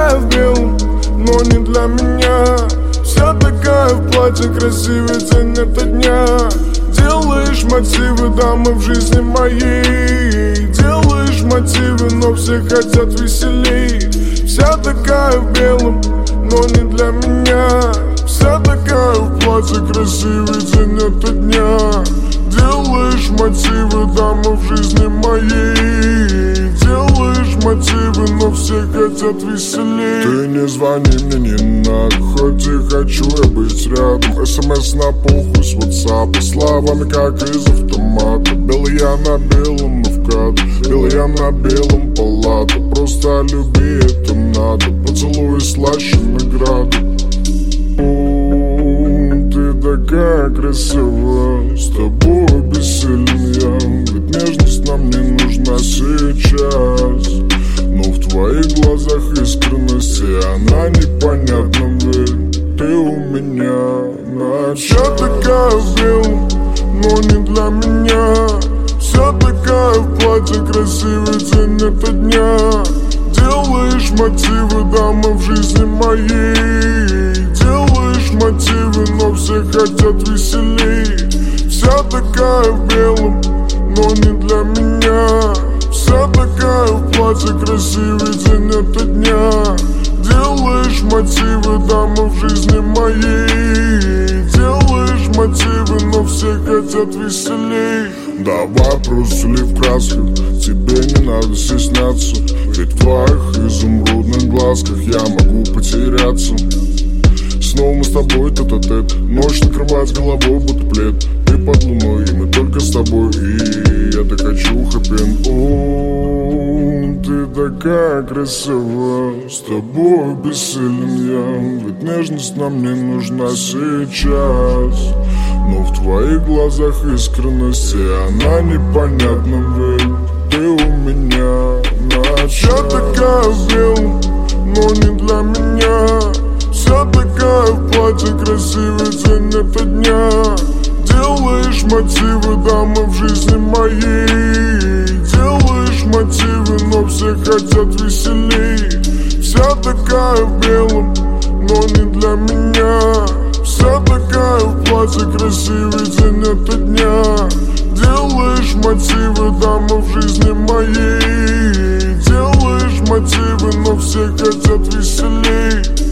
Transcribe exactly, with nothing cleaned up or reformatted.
такая в белом, но не для меня. Вся такая в платье, красивый день это дня. Делаешь мотивы, дамы, в жизни моей. Делаешь мотивы, но все хотят веселей. Вся такая в белом, но не для меня. Вся такая в платье, красивый день это дня. Делаешь мотивы, дамы, в жизни моей. Делаешь мотивы, но все хотят веселей. Ты не звони мне, не надо, хоть и хочу я быть рядом. СМС на похуй с ватсапа, словами как из автомата. Белый я на белом, но вкат, белый я на белом палата. Просто люби, это надо, поцелуй слаще награду. Ты такая красивая, с тобой бессилен я. Ведь нежность нам не нужна сейчас, но в твоих глазах искренность, и она непонятна, ведь ты у меня на час. Вся такая в белом, но не для меня. Вся такая в платье, красивый день это дня. Делаешь мотивы, дамы, в жизни моей. Делаешь мотивы, но все хотят веселей. Вся такая в белом, но не для меня. Вся такая в платье, красивый день это дня. Делаешь мотивы, дамы, в жизни моей. Делаешь мотивы, но все хотят веселей. Давай просто ли в красках, тебе не надо стесняться. Ведь в твоих изумрудных глазках я могу потеряться. Снова мы с тобой тет-а-тет, ночь накрывает с головой будто плед. Ты под луной, и мы только с тобой, и я так хочу хэппи-энд. О, ты такая красивая, с тобой бессилен я. Ведь нежность нам не нужна сейчас, но в твоих глазах искренность, и она непонятна, ведь ты у меня на час. Вся такая в белом, но не для меня. Вся такая в платье, красивый день это дня. Делаешь мотивы, дамы, в жизни моей. Делаешь мотивы, но все хотят веселей. Вся такая в белом, но не для меня. Вся такая в платье, красивый день это дня. Делаешь мотивы, дамы, в жизни моей. Делаешь мотивы, но все хотят веселей.